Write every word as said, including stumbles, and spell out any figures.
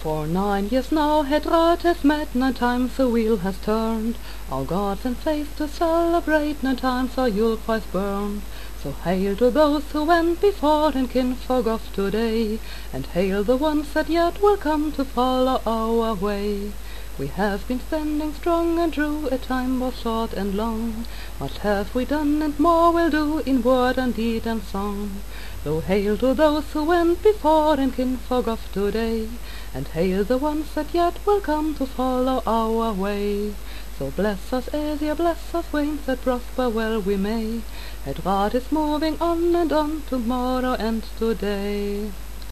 For nine years now Hedrad has met, nine times the wheel has turned, our gods and faith to celebrate, nine times our Yule cries burned. So hail to those who went before and kinfolk of today, and hail the ones that yet will come to follow our way. We have been standing strong and true, a time both short and long. Much have we done and more will do, in word and deed and song. So hail to those who went before and kinfolk of today, and hail the ones that yet will come to follow our way. So bless us, Aesir, bless us, wains, that prosper well we may. Hedrad is moving on and on, tomorrow and today.